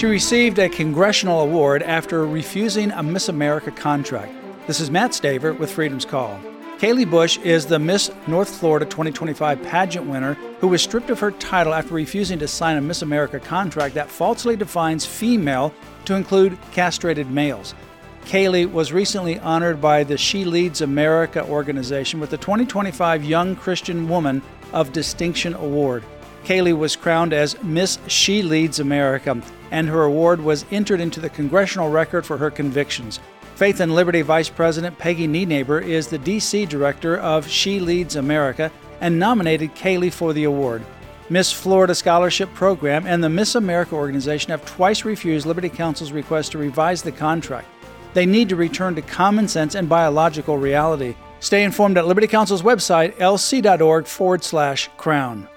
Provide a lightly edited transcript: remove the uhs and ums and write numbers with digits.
She received a congressional award after refusing a Miss America contract. This is Matt Staver with Freedom's Call. Kaylee Bush is the Miss North Florida 2025 pageant winner who was stripped of her title after refusing to sign a Miss America contract that falsely defines female to include castrated males. Kaylee was recently honored by the She Leads America organization with the 2025 Young Christian Woman of Distinction Award. Kaylee was crowned as Miss She Leads America, and her award was entered into the congressional record for her convictions. Faith and Liberty Vice President Peggy Nienaber is the D.C. director of She Leads America and nominated Kaylee for the award. Miss Florida Scholarship Program and the Miss America organization have twice refused Liberty Counsel's request to revise the contract. They need to return to common sense and biological reality. Stay informed at Liberty Counsel's website, lc.org/crown.